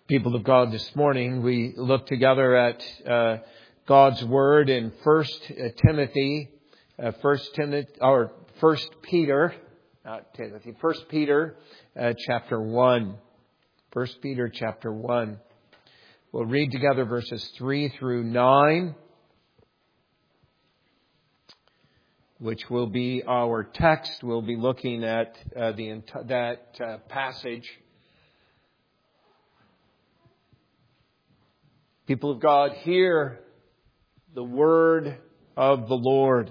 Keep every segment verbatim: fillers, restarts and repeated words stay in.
People of God, this morning we look together at uh, God's Word in First Timothy, uh, First Timothy, or First Peter, not Timothy, First Peter, uh, chapter one. First Peter, chapter one. We'll read together verses three through nine, which will be our text. We'll be looking at uh, the that uh, passage. People of God, hear the word of the Lord.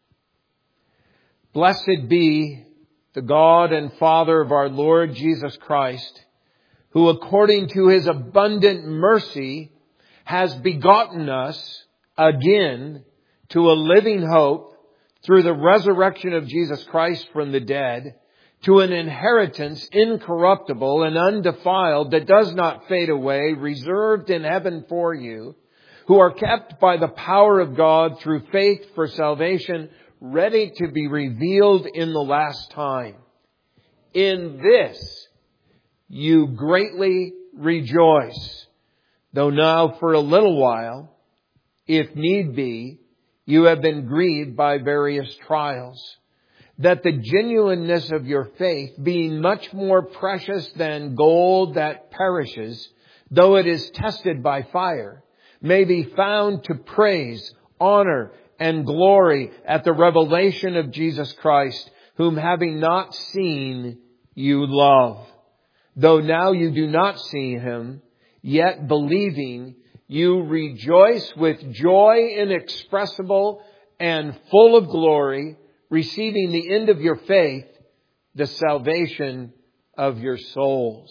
Blessed be the God and Father of our Lord Jesus Christ, who according to His abundant mercy has begotten us again to a living hope through the resurrection of Jesus Christ from the dead, to an inheritance incorruptible and undefiled that does not fade away, reserved in heaven for you, who are kept by the power of God through faith for salvation, ready to be revealed in the last time. In this you greatly rejoice, though now for a little while, if need be, you have been grieved by various trials, that the genuineness of your faith, being much more precious than gold that perishes, though it is tested by fire, may be found to praise, honor, and glory at the revelation of Jesus Christ, whom having not seen, you love. Though now you do not see Him, yet believing, you rejoice with joy inexpressible and full of glory, receiving the end of your faith, the salvation of your souls.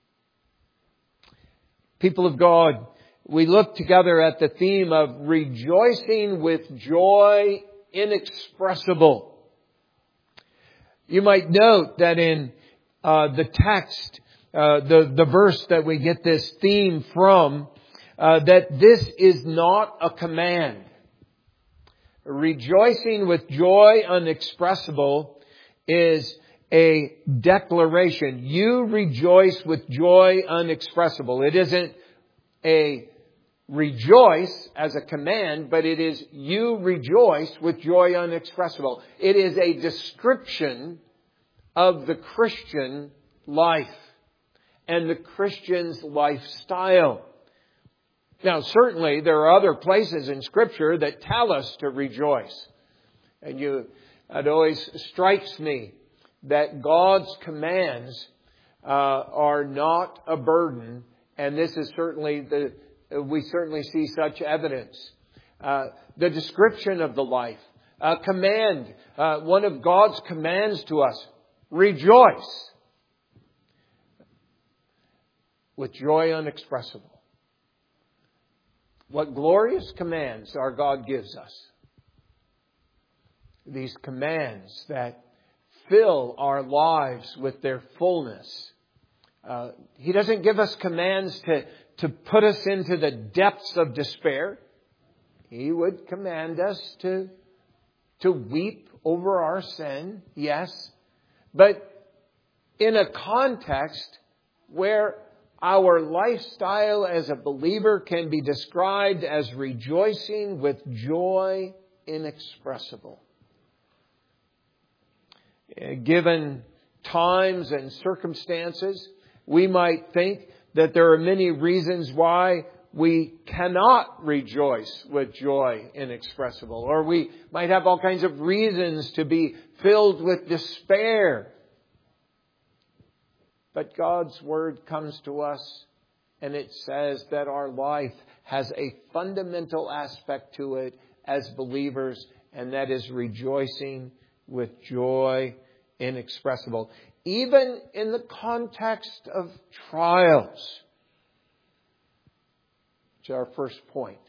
People of God, we look together at the theme of rejoicing with joy inexpressible. You might note that in uh, the text, uh, the, the verse that we get this theme from, uh, that this is not a command. Rejoicing with joy unexpressible is a declaration. You rejoice with joy unexpressible. It isn't a rejoice as a command, but it is you rejoice with joy unexpressible. It is a description of the Christian life and the Christian's lifestyle. Now, certainly there are other places in Scripture that tell us to rejoice. And you, it always strikes me that God's commands uh, are not a burden. And this is certainly the, we certainly see such evidence. Uh, the description of the life, a command, uh, one of God's commands to us, rejoice with joy unexpressible. What glorious commands our God gives us. These commands that fill our lives with their fullness. Uh, he doesn't give us commands to, to put us into the depths of despair. He would command us to, to weep over our sin, yes. But in a context where our lifestyle as a believer can be described as rejoicing with joy inexpressible. Given times and circumstances, we might think that there are many reasons why we cannot rejoice with joy inexpressible. Or we might have all kinds of reasons to be filled with despair. But God's Word comes to us and it says that our life has a fundamental aspect to it as believers, and that is rejoicing with joy inexpressible. Even in the context of trials. Which is our first point.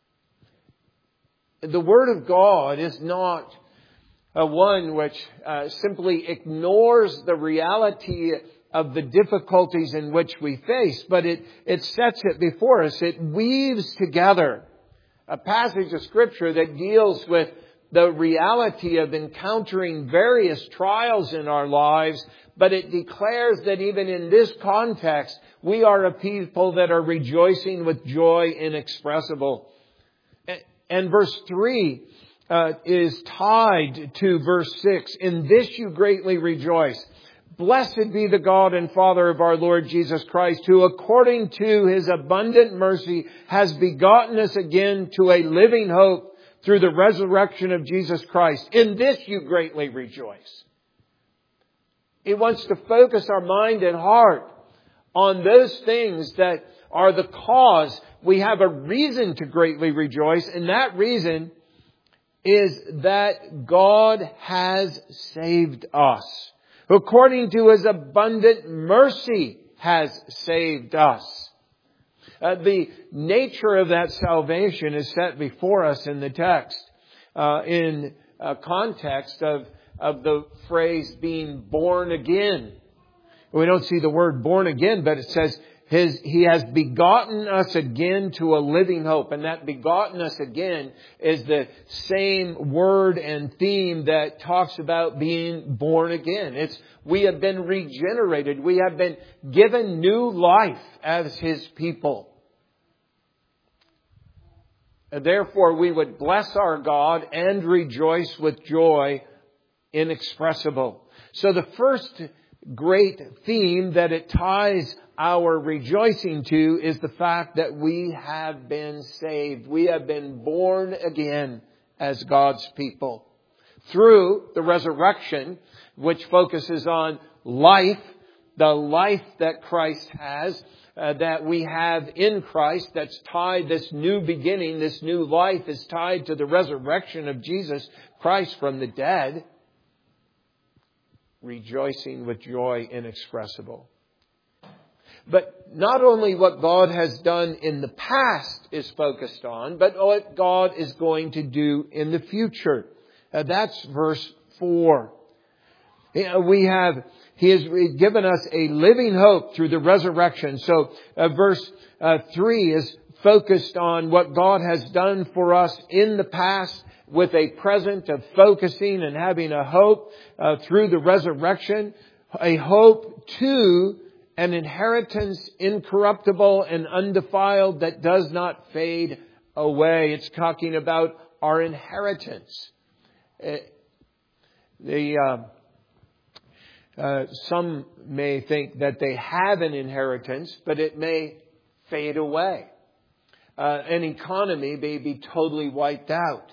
The Word of God is not a one which uh, simply ignores the reality of the difficulties in which we face, but it, it sets it before us. It weaves together a passage of Scripture that deals with the reality of encountering various trials in our lives, but it declares that even in this context, we are a people that are rejoicing with joy inexpressible. And verse three uh, is tied to verse six. In this you greatly rejoice. Blessed be the God and Father of our Lord Jesus Christ, who according to His abundant mercy has begotten us again to a living hope through the resurrection of Jesus Christ. In this you greatly rejoice. He wants to focus our mind and heart on those things that are the cause. We have a reason to greatly rejoice, and that reason is that God has saved us. According to His abundant mercy has saved us. Uh, the nature of that salvation is set before us in the text, uh, in a context of, of the phrase being born again. We don't see the word born again, but it says His, He has begotten us again to a living hope. And that begotten us again is the same word and theme that talks about being born again. It's we have been regenerated. We have been given new life as His people. And therefore we would bless our God and rejoice with joy inexpressible. So the first great theme that it ties our rejoicing to is the fact that we have been saved. We have been born again as God's people. Through the resurrection, which focuses on life, the life that Christ has, uh, that we have in Christ, that's tied, this new beginning, this new life is tied to the resurrection of Jesus Christ from the dead. Rejoicing with joy inexpressible. But not only what God has done in the past is focused on, but what God is going to do in the future. Uh, that's verse four. We have, He has given us a living hope through the resurrection. So uh, verse uh, three is focused on what God has done for us in the past, with a present of focusing and having a hope uh, through the resurrection, a hope to an inheritance incorruptible and undefiled that does not fade away. It's talking about our inheritance. Uh, the uh, uh, some may think that they have an inheritance, but it may fade away. Uh, an economy may be totally wiped out.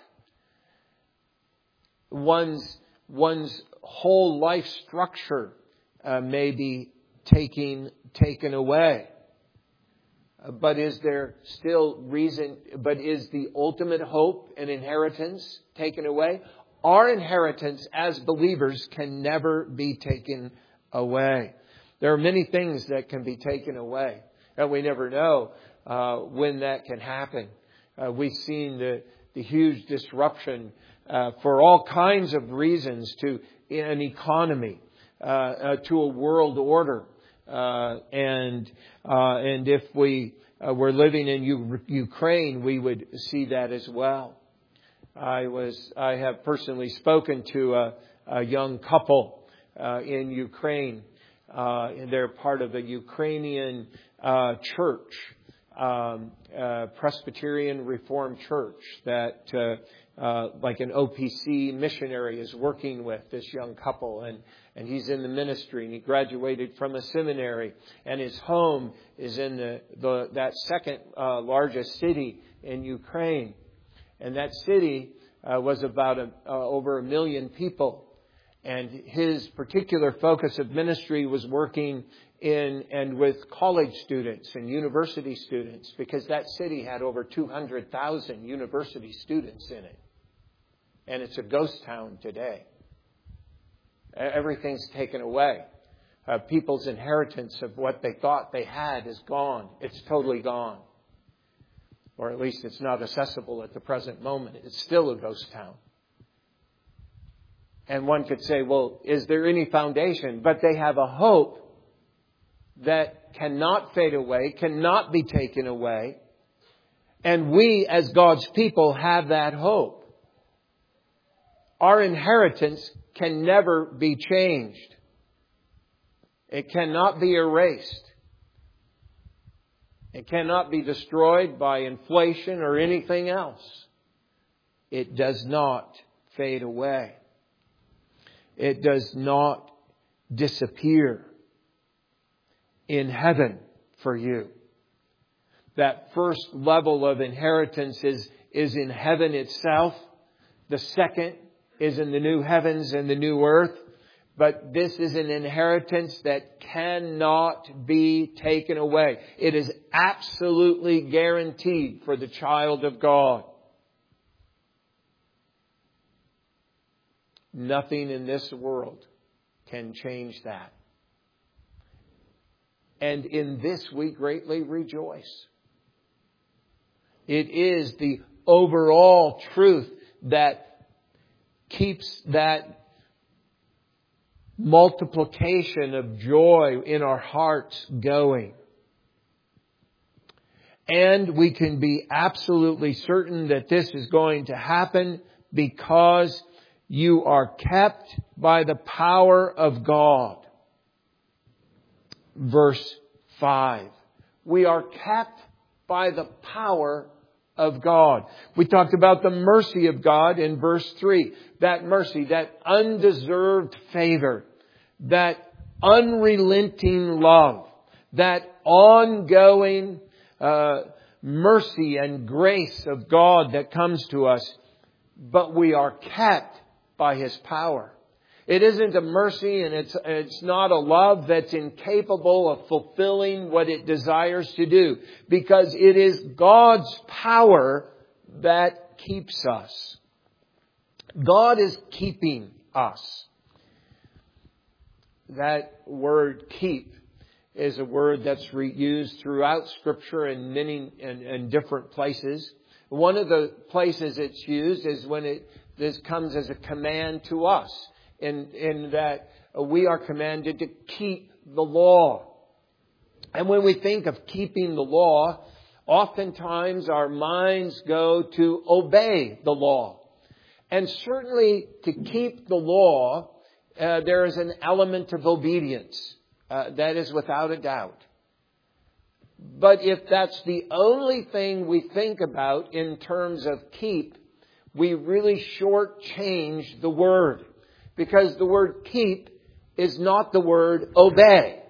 One's, one's whole life structure uh, may be taking, taken away. Uh, but is there still reason, but is the ultimate hope and inheritance taken away? Our inheritance as believers can never be taken away. There are many things that can be taken away, and we never know uh, when that can happen. Uh, we've seen the, the huge disruption Uh, for all kinds of reasons to an economy, uh, uh, to a world order, uh, and uh, and if we uh, were living in U- Ukraine, we would see that as well. I was I have personally spoken to a, a young couple uh, in Ukraine, uh, and they're part of a Ukrainian uh, church, um, uh, Presbyterian Reformed Church that. Uh, Uh, like an O P C missionary is working with this young couple, and, and he's in the ministry, and he graduated from a seminary, and his home is in the, the that second uh, largest city in Ukraine, and that city uh, was about a, uh, over a million people, and his particular focus of ministry was working in and with college students and university students, because that city had over two hundred thousand university students in it. And it's a ghost town today. Everything's taken away. Uh, people's inheritance of what they thought they had is gone. It's totally gone. Or at least it's not accessible at the present moment. It's still a ghost town. And one could say, well, is there any foundation? But they have a hope that cannot fade away, cannot be taken away. And we, as God's people, have that hope. Our inheritance can never be changed. It cannot be erased. It cannot be destroyed by inflation or anything else. It does not fade away. It does not disappear in heaven for you. That first level of inheritance is, is in heaven itself. The second is in the new heavens and the new earth. But this is an inheritance that cannot be taken away. It is absolutely guaranteed for the child of God. Nothing in this world can change that. And in this we greatly rejoice. It is the overall truth that keeps that multiplication of joy in our hearts going. And we can be absolutely certain that this is going to happen because you are kept by the power of God. Verse five. We are kept by the power of God. We talked about the mercy of God in verse three. That mercy, that undeserved favor, that unrelenting love, that ongoing uh, mercy and grace of God that comes to us. But we are kept by His power. It isn't a mercy and it's, it's not a love that's incapable of fulfilling what it desires to do. Because it is God's power that keeps us. God is keeping us. That word keep is a word that's re- used throughout Scripture in many and, and different places. One of the places it's used is when it this comes as a command to us. In, in that we are commanded to keep the law. And when we think of keeping the law, oftentimes our minds go to obey the law. And certainly to keep the law, uh, there is an element of obedience. Uh, that is without a doubt. But if that's the only thing we think about in terms of keep, we really shortchange the word. Because the word keep is not the word obey.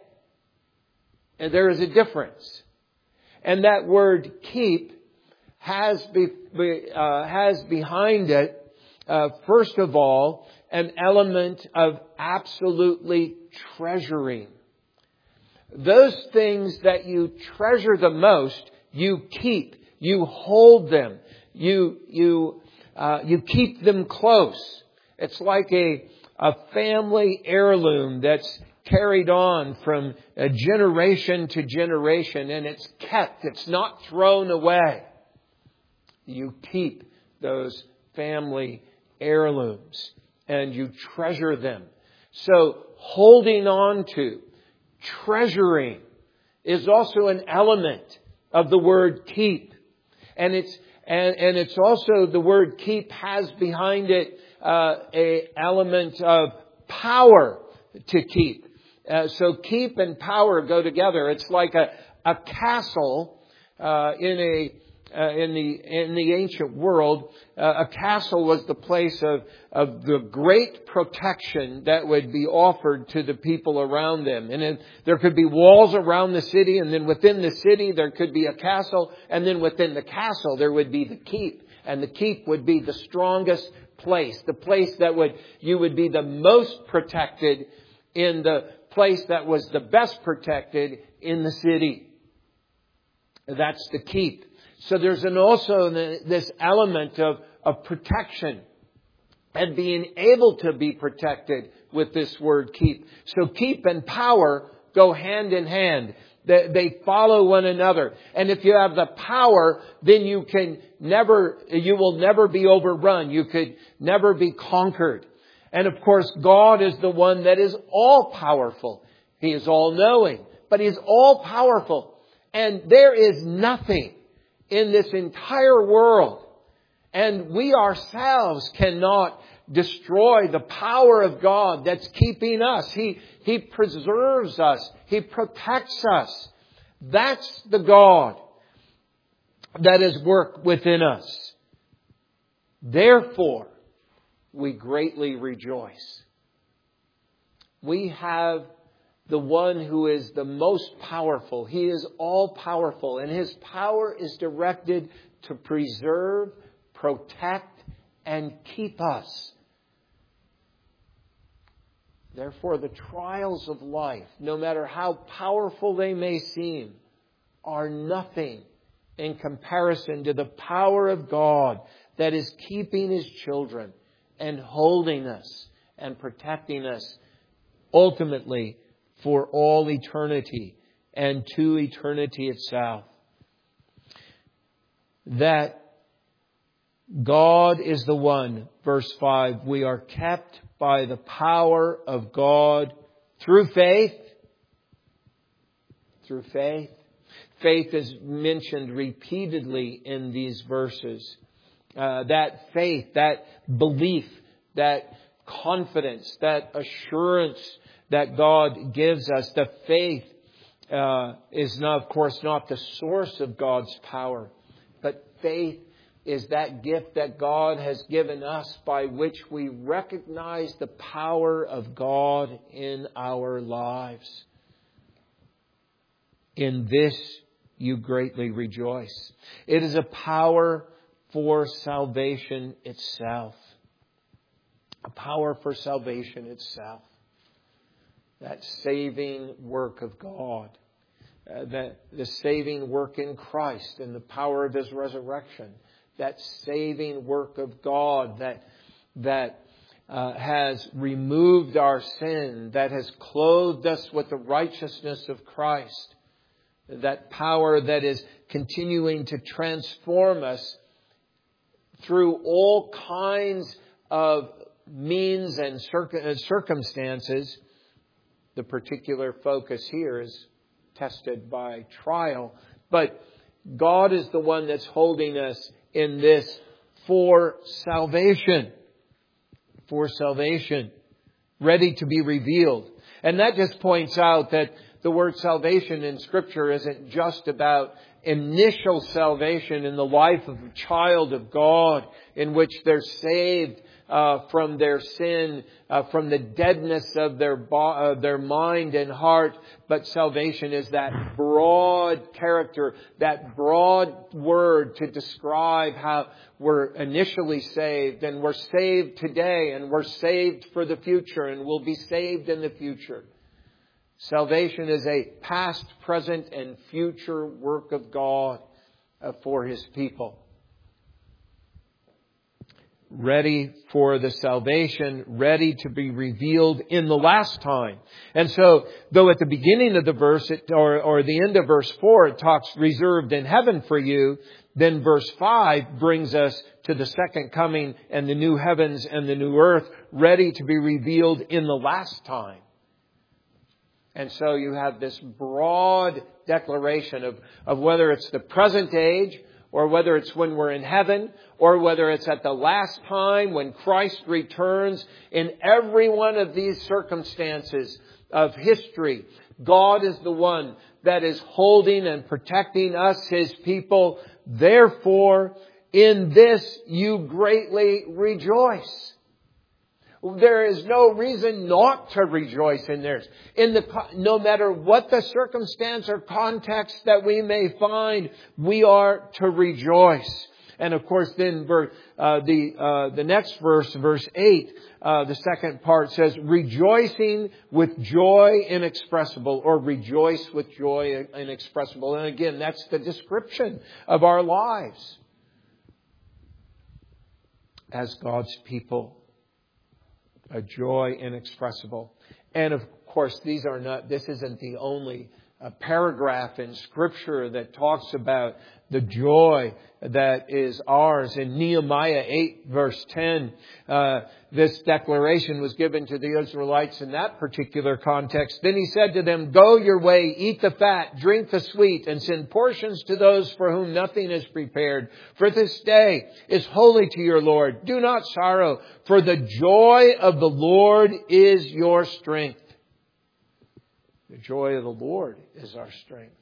And there is a difference. And that word keep has be, uh, has behind it, uh, first of all, an element of absolutely treasuring. Those things that you treasure the most, you keep. You hold them. You, you, uh, you keep them close. It's like a, a family heirloom that's carried on from a generation to generation, and it's kept. It's not thrown away. You keep those family heirlooms and you treasure them. So holding on to, treasuring is also an element of the word keep. And it's and, and it's also the word keep has behind it Uh, a element of power to keep. Uh, so keep and power go together. It's like a, a castle uh, in a uh, in the in the ancient world. Uh, a castle was the place of of the great protection that would be offered to the people around them. And then there could be walls around the city, and then within the city there could be a castle, and then within the castle there would be the keep, and the keep would be the strongest place, the place that would you would be the most protected in the place that was the best protected in the city. That's the keep. So there's an also this element of, of protection and being able to be protected with this word keep. So keep and power go hand in hand. They, they follow one another. And if you have the power, then you can never, you will never be overrun. You could never be conquered. And of course, God is the one that is all powerful. He is all knowing, but He is all powerful. And there is nothing in this entire world, and we ourselves cannot destroy the power of God that's keeping us. He, He preserves us. He protects us. That's the God that is work within us. Therefore, we greatly rejoice. We have the one who is the most powerful. He is all powerful, and His power is directed to preserve, protect, and keep us. Therefore, the trials of life, no matter how powerful they may seem, are nothing in comparison to the power of God that is keeping His children and holding us and protecting us ultimately for all eternity and to eternity itself. That God is the one, verse five, we are kept by the power of God through faith. Through faith. Faith is mentioned repeatedly in these verses. Uh, that faith, that belief, that confidence, that assurance that God gives us. The faith uh, is not, of course, not the source of God's power, but faith is that gift that God has given us by which we recognize the power of God in our lives. In this you greatly rejoice. It is a power for salvation itself. A power for salvation itself. That saving work of God. Uh, that the saving work in Christ and the power of His resurrection. That saving work of God that, that uh, has removed our sin. That has clothed us with the righteousness of Christ. That power that is continuing to transform us through all kinds of means and circumstances. The particular focus here is tested by trial. But God is the one that's holding us in this for salvation. For salvation. Ready to be revealed. And that just points out that the word salvation in Scripture isn't just about initial salvation in the life of a child of God in which they're saved Uh, from their sin, uh, from the deadness of their bo- uh, their mind and heart. But salvation is that broad character, that broad word to describe how we're initially saved, and we're saved today, and we're saved for the future, and we'll be saved in the future. Salvation is a past, present, and future work of God uh, for His people. Ready for the salvation, ready to be revealed in the last time. And so, though at the beginning of the verse, it, or, or the end of verse four, it talks reserved in heaven for you, then verse five brings us to the second coming and the new heavens and the new earth, ready to be revealed in the last time. And so you have this broad declaration of, of whether it's the present age, or whether it's when we're in heaven, or whether it's at the last time when Christ returns. In every one of these circumstances of history, God is the one that is holding and protecting us, His people. Therefore, in this you greatly rejoice. There is no reason not to rejoice in this. In the, no matter what the circumstance or context that we may find, we are to rejoice. And of course, then uh, the uh, the next verse, verse eight, uh, the second part says, rejoicing with joy inexpressible, or rejoice with joy inexpressible. And again, that's the description of our lives as God's people. A joy inexpressible. And of course, these are not, this isn't the only a paragraph in Scripture that talks about the joy that is ours. In Nehemiah eight, verse ten, uh, this declaration was given to the Israelites in that particular context. Then he said to them, "Go your way, eat the fat, drink the sweet, and send portions to those for whom nothing is prepared. For this day is holy to your Lord. Do not sorrow, for the joy of the Lord is your strength." The joy of the Lord is our strength.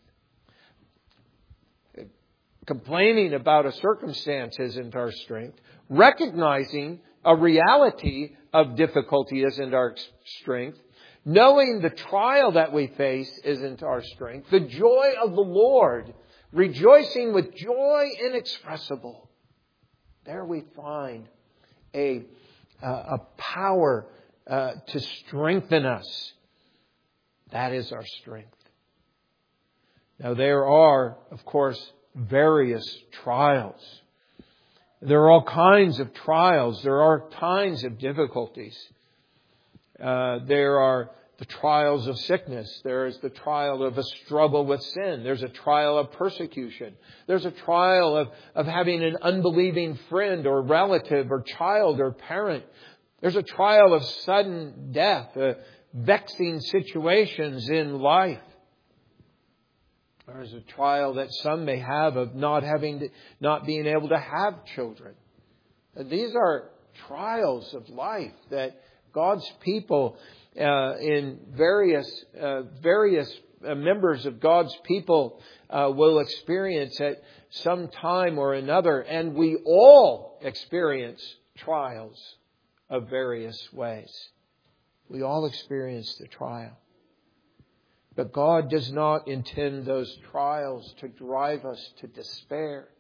Complaining about a circumstance isn't our strength. Recognizing a reality of difficulty isn't our strength. Knowing the trial that we face isn't our strength. The joy of the Lord, rejoicing with joy inexpressible. There we find a, uh, a power uh, to strengthen us. That is our strength. Now there are, of course, various trials. There are all kinds of trials. There are kinds of difficulties. Uh, there are the trials of sickness. There is the trial of a struggle with sin. There's a trial of persecution. There's a trial of, of having an unbelieving friend or relative or child or parent. There's a trial of sudden death, uh, vexing situations in life. There's a trial that some may have of not having, to, not being able to have children. And these are trials of life that God's people uh, in various uh, various uh, members of God's people uh, will experience at some time or another, and we all experience trials of various ways. We all experience the trial. But God does not intend those trials to drive us to despair.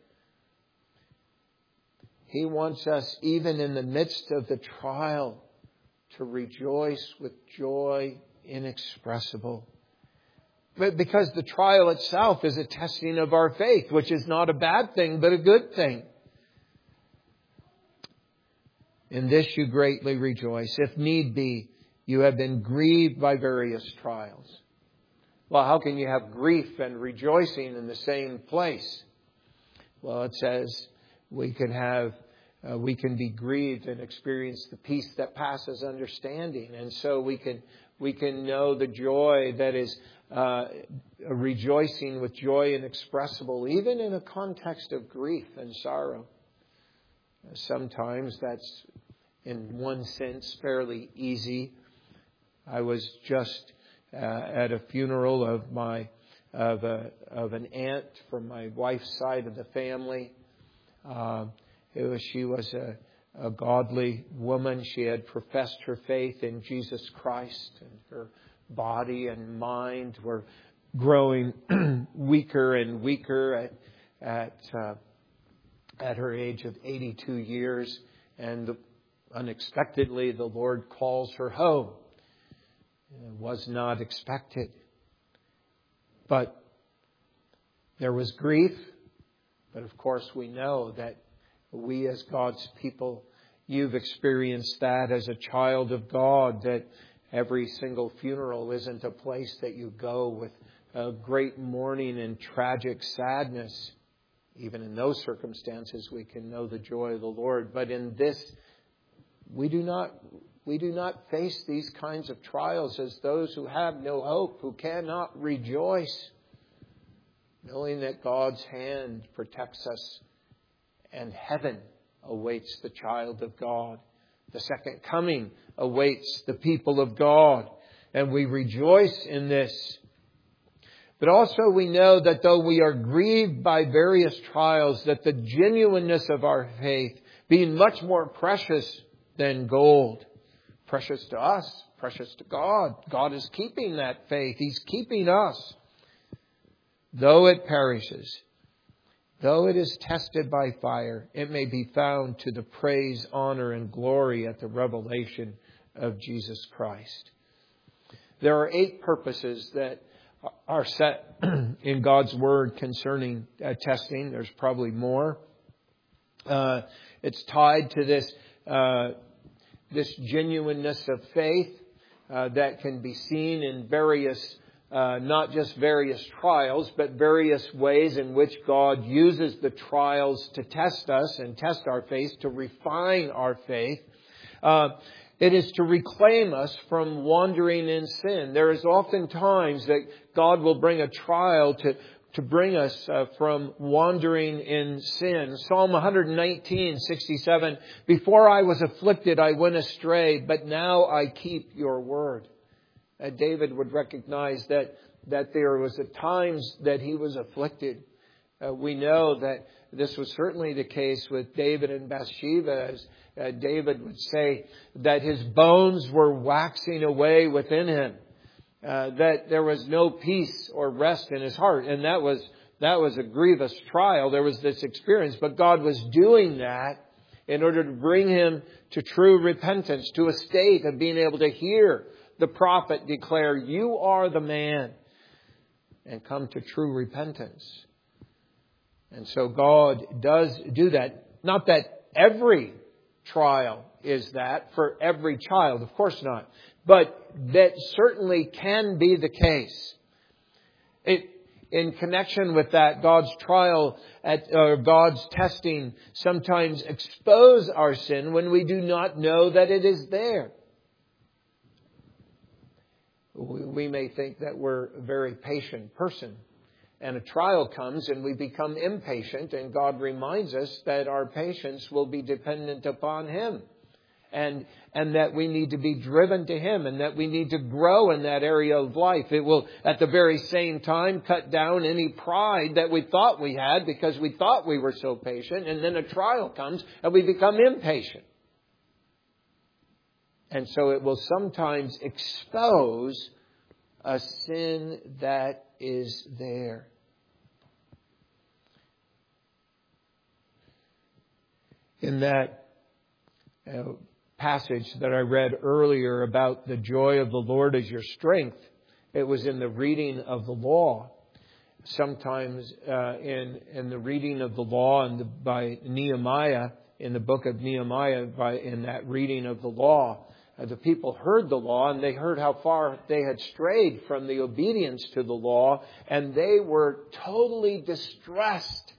He wants us, even in the midst of the trial, to rejoice with joy inexpressible. But because the trial itself is a testing of our faith, which is not a bad thing, but a good thing. In this you greatly rejoice. If need be, you have been grieved by various trials. Well, how can you have grief and rejoicing in the same place? Well, it says we can have, uh, we can be grieved and experience the peace that passes understanding, and so we can we can know the joy that is uh, a rejoicing with joy inexpressible, even in a context of grief and sorrow. Sometimes that's, in one sense, fairly easy. I was just Uh, at a funeral of my of a of an aunt from my wife's side of the family. Uh, it was, she was a, a godly woman. She had professed her faith in Jesus Christ, and her body and mind were growing weaker and weaker at at uh, at her age of eighty-two years, and the, unexpectedly the Lord calls her home. It was not expected. But there was grief. But of course we know that we as God's people, you've experienced that as a child of God, that every single funeral isn't a place that you go with a great mourning and tragic sadness. Even in those circumstances we can know the joy of the Lord. But in this, we do not... We do not face these kinds of trials as those who have no hope, who cannot rejoice, knowing that God's hand protects us and heaven awaits the child of God. The second coming awaits the people of God, and we rejoice in this. But also we know that though we are grieved by various trials, that the genuineness of our faith, being much more precious than gold, precious to us, precious to God. God is keeping that faith. He's keeping us. Though it perishes, though it is tested by fire, it may be found to the praise, honor, and glory at the revelation of Jesus Christ. There are eight purposes that are set in God's Word concerning uh, testing. There's probably more. Uh, it's tied to this uh This genuineness of faith uh, that can be seen in various uh, not just various trials, but various ways in which God uses the trials to test us and test our faith, to refine our faith. Uh, it is to reclaim us from wandering in sin. There is often times that God will bring a trial to to bring us uh, from wandering in sin. Psalm one nineteen, sixty-seven, before I was afflicted, I went astray, but now I keep your word. Uh, David would recognize that, that there was at times that he was afflicted. Uh, we know that this was certainly the case with David and Bathsheba, as uh, David would say that his bones were waxing away within him, uh, that there was no peace or rest in his heart. And that was, that was a grievous trial. There was this experience, but God was doing that in order to bring him to true repentance, to a state of being able to hear the prophet declare, you are the man, and come to true repentance. And so God does do that. Not that every trial is that for every child. Of course not. But that certainly can be the case. It, in connection with that, God's trial at, or God's testing sometimes expose our sin when we do not know that it is there. We may think that we're a very patient person. And a trial comes and we become impatient, and God reminds us that our patience will be dependent upon Him. And, and that we need to be driven to Him, and that we need to grow in that area of life. It will, at the very same time, cut down any pride that we thought we had because we thought we were so patient. And then a trial comes and we become impatient. And so it will sometimes expose a sin that is there. In that uh, passage that I read earlier about the joy of the Lord as your strength, it was in the reading of the law. Sometimes uh, in in the reading of the law and the, by Nehemiah, in the book of Nehemiah, by in that reading of the law, uh, the people heard the law and they heard how far they had strayed from the obedience to the law, and they were totally distressed.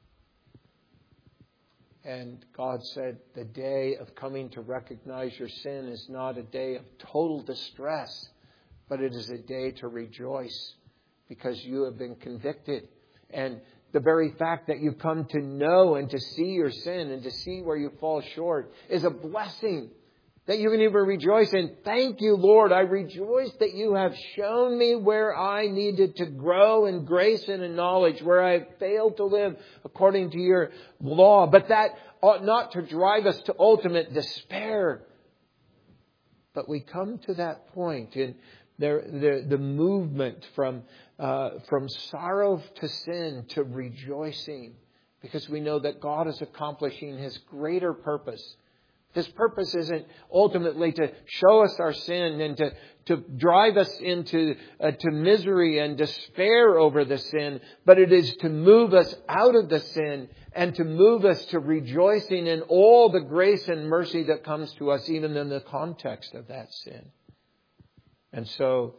And God said, the day of coming to recognize your sin is not a day of total distress, but it is a day to rejoice because you have been convicted. And the very fact that you come to know and to see your sin and to see where you fall short is a blessing that you can even rejoice in. Thank you, Lord. I rejoice that you have shown me where I needed to grow in grace and in knowledge, where I have failed to live according to your law. But that ought not to drive us to ultimate despair. But we come to that point in the, the, the movement from, uh, from sorrow to sin to rejoicing, because we know that God is accomplishing His greater purpose. His purpose isn't ultimately to show us our sin and to, to drive us into uh, to misery and despair over the sin, but it is to move us out of the sin and to move us to rejoicing in all the grace and mercy that comes to us, even in the context of that sin. And so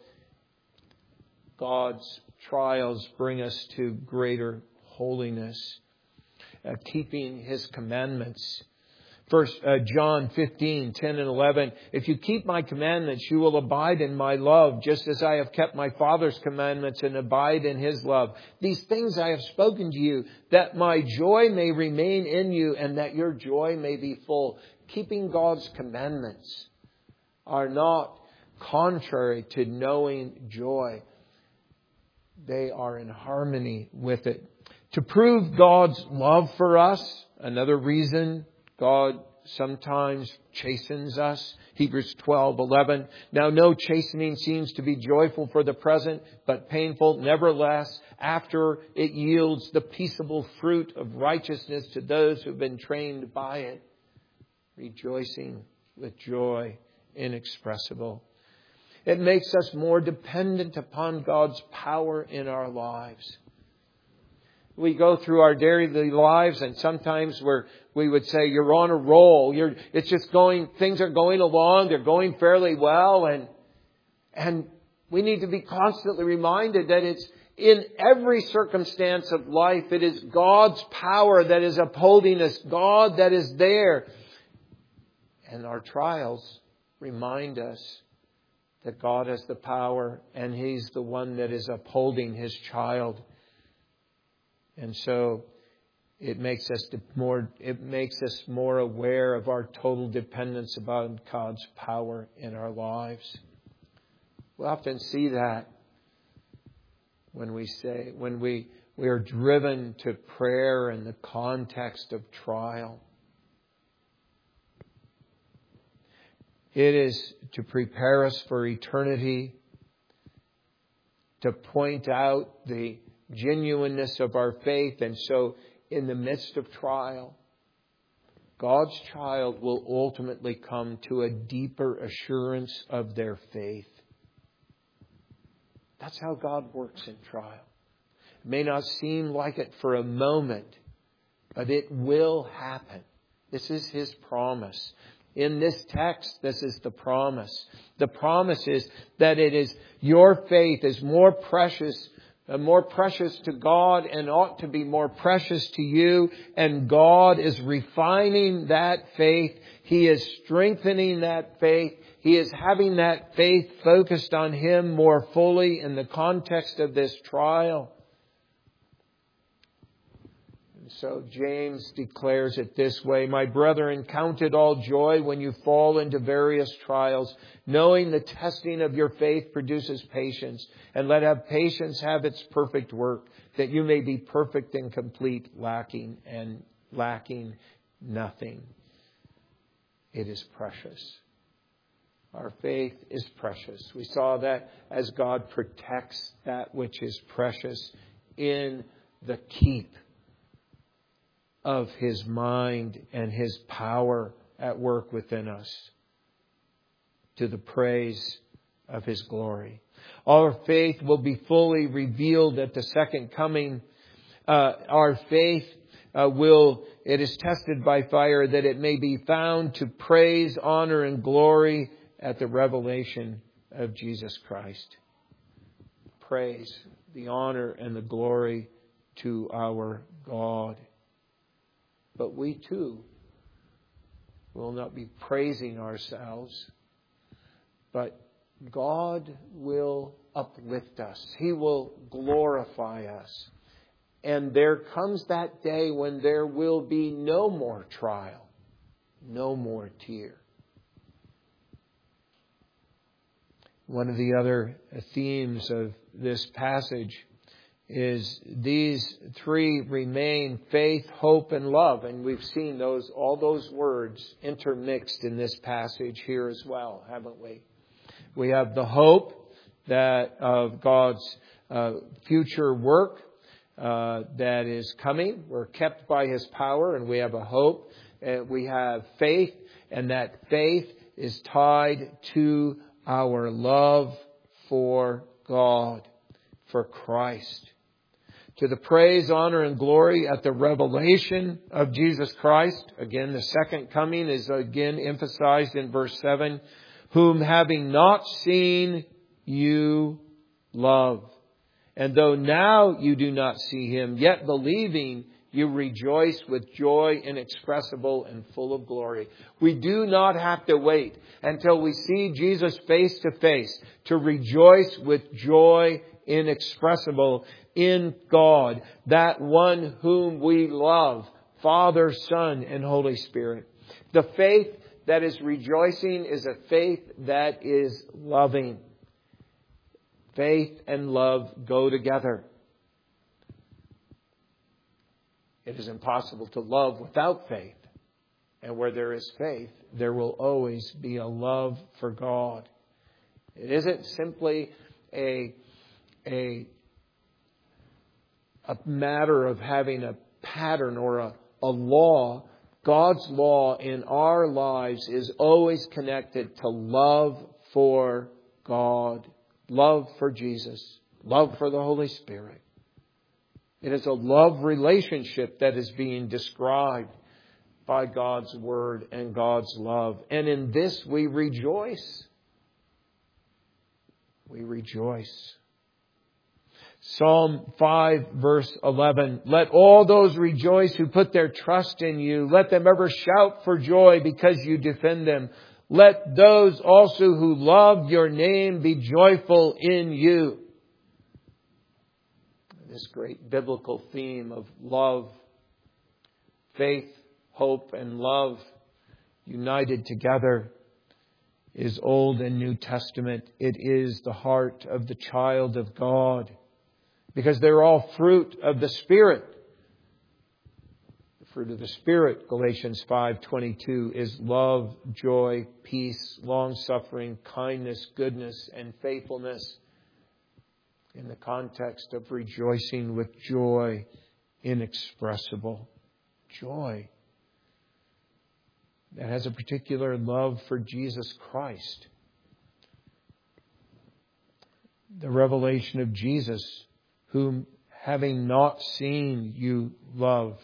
God's trials bring us to greater holiness, uh, keeping His commandments. First uh, John fifteen, ten and eleven. If you keep my commandments, you will abide in my love, just as I have kept my Father's commandments and abide in His love. These things I have spoken to you, that my joy may remain in you and that your joy may be full. Keeping God's commandments are not contrary to knowing joy. They are in harmony with it. To prove God's love for us, another reason God sometimes chastens us. Hebrews twelve eleven. Now no chastening seems to be joyful for the present, but painful. Nevertheless, after it yields the peaceable fruit of righteousness to those who have been trained by it. Rejoicing with joy inexpressible. It makes us more dependent upon God's power in our lives. We go through our daily lives, and sometimes we're, we would say, you're on a roll. You're, it's just going, things are going along. They're going fairly well. And, and We need to be constantly reminded that it's in every circumstance of life, it is God's power that is upholding us, God that is there. And our trials remind us that God has the power and He's the one that is upholding His child. And so it makes us more, it makes us more aware of our total dependence upon God's power in our lives. We often see that when we say, when we, we are driven to prayer in the context of trial. It is to prepare us for eternity, to point out the genuineness of our faith. And so in the midst of trial, God's child will ultimately come to a deeper assurance of their faith. That's how God works in trial. It may not seem like it for a moment, but it will happen. This is His promise. In this text, this is the promise. The promise is that it is your faith is more precious, uh, more precious to God and ought to be more precious to you. And God is refining that faith. He is strengthening that faith. He is having that faith focused on Him more fully in the context of this trial. And so James declares it this way: My brethren, count it all joy when you fall into various trials, knowing the testing of your faith produces patience. And let have patience have its perfect work, that you may be perfect and complete, lacking and lacking nothing. It is precious. Our faith is precious. We saw that as God protects that which is precious in the keep of His mind and His power at work within us, to the praise of His glory. Our faith will be fully revealed at the second coming. Uh, our faith uh, will, it is tested by fire, that it may be found to praise, honor, and glory at the revelation of Jesus Christ. Praise, the honor, and the glory to our God. But we too will not be praising ourselves, but God will uplift us. He will glorify us. And there comes that day when there will be no more trial, no more tear. One of the other themes of this passage is these three remain: faith, hope, and love. And we've seen those, all those words intermixed in this passage here as well, haven't we? We have the hope that of God's uh, future work uh, that is coming. We're kept by His power, and we have a hope. Uh, we have faith, and that faith is tied to our love for God, for Christ. To the praise, honor, and glory at the revelation of Jesus Christ. Again, the second coming is again emphasized in verse seven. Whom having not seen, you love. And though now you do not see Him, yet believing, you rejoice with joy inexpressible and full of glory. We do not have to wait until we see Jesus face to face to rejoice with joy inexpressible in God, that one whom we love, Father, Son, and Holy Spirit. The faith that is rejoicing is a faith that is loving. Faith and love go together. It is impossible to love without faith. And where there is faith, there will always be a love for God. It isn't simply a, a, a matter of having a pattern or a, a law. God's law in our lives is always connected to love for God, love for Jesus, love for the Holy Spirit. It is a love relationship that is being described by God's Word and God's love. And in this we rejoice. we rejoice. Psalm five verse eleven. Let all those rejoice who put their trust in you. Let them ever shout for joy because you defend them. Let those also who love your name be joyful in you. This great biblical theme of love, faith, hope, and love united together is Old and New Testament. It is the heart of the child of God, because they're all fruit of the Spirit. The fruit of the Spirit, Galatians five twenty-two, is love, joy, peace, long-suffering, kindness, goodness, and faithfulness, in the context of rejoicing with joy inexpressible. Joy that has a particular love for Jesus Christ. The revelation of Jesus, whom having not seen you love.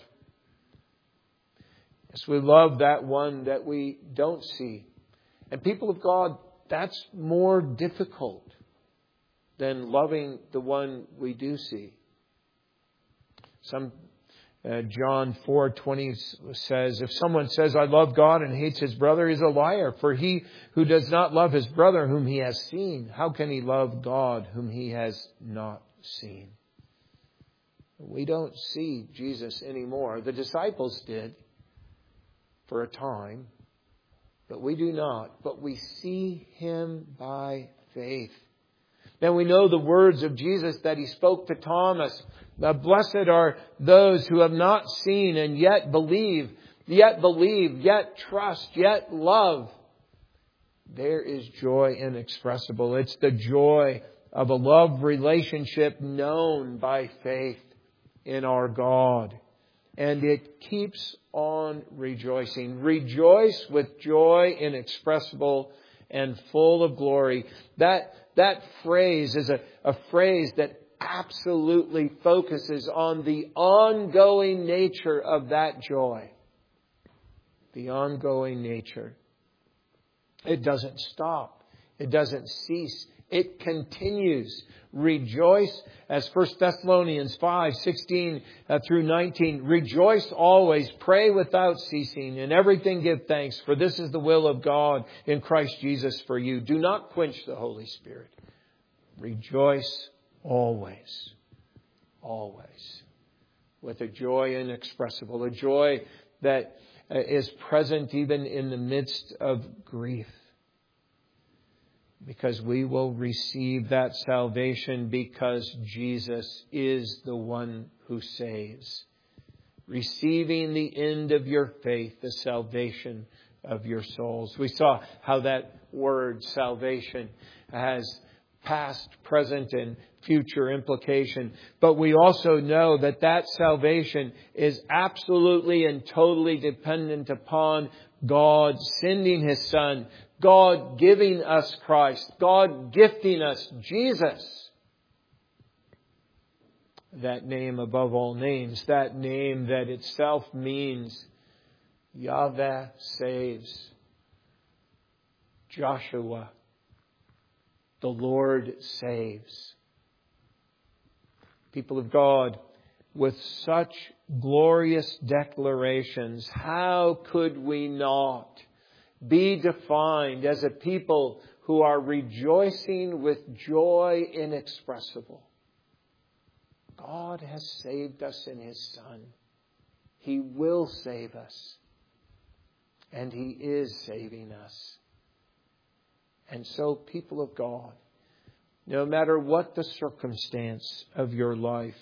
Yes, we love that one that we don't see. And people of God, that's more difficult than loving the one we do see. Some uh, John four twenty says, if someone says, I love God and hates his brother, he is a liar. For he who does not love his brother whom he has seen, how can he love God whom he has not seen? We don't see Jesus anymore. The disciples did for a time, but we do not. But we see him by faith. Then we know the words of Jesus that he spoke to Thomas. Blessed are those who have not seen and yet believe, yet believe, yet trust, yet love. There is joy inexpressible. It's the joy of a love relationship known by faith in our God. And it keeps on rejoicing. Rejoice with joy inexpressible and full of glory. That That phrase is a, a phrase that absolutely focuses on the ongoing nature of that joy. The ongoing nature. It doesn't stop. It doesn't cease. It continues. Rejoice, as First Thessalonians five sixteen through nineteen. Rejoice always, pray without ceasing, in everything give thanks, for this is the will of God in Christ Jesus for you. Do not quench the Holy Spirit. Rejoice always, always, with a joy inexpressible, a joy that is present even in the midst of grief. Because we will receive that salvation because Jesus is the one who saves. Receiving the end of your faith, the salvation of your souls. We saw how that word salvation has past, present, and future implication. But we also know that that salvation is absolutely and totally dependent upon God sending His Son, God giving us Christ, God gifting us Jesus. That name above all names, that name that itself means Yahweh saves. Joshua, the Lord saves. People of God, with such glorious declarations, how could we not be defined as a people who are rejoicing with joy inexpressible? God has saved us in His Son. He will save us. And He is saving us. And so, people of God, no matter what the circumstance of your life,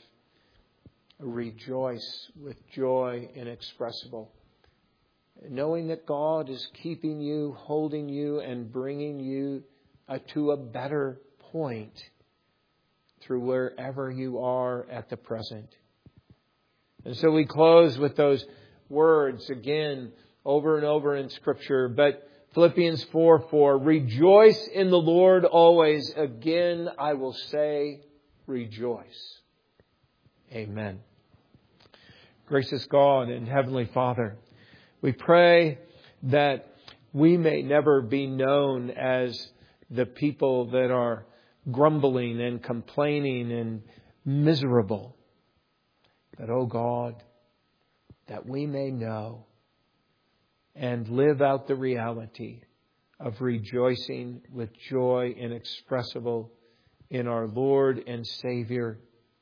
rejoice with joy inexpressible, knowing that God is keeping you, holding you, and bringing you uh, to a better point through wherever you are at the present. And so we close with those words again over and over in Scripture. But Philippians four four, rejoice in the Lord always. Again, I will say, rejoice. Amen. Gracious God and Heavenly Father, we pray that we may never be known as the people that are grumbling and complaining and miserable. But, oh God, that we may know and live out the reality of rejoicing with joy inexpressible in our Lord and Savior,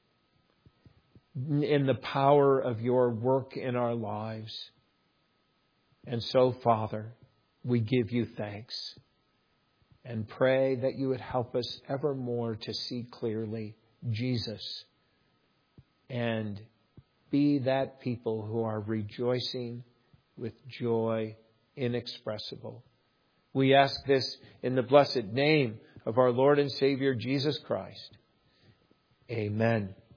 in the power of your work in our lives. And so, Father, we give you thanks and pray that you would help us evermore to see clearly Jesus and be that people who are rejoicing with joy inexpressible. We ask this in the blessed name of our Lord and Savior Jesus Christ. Amen.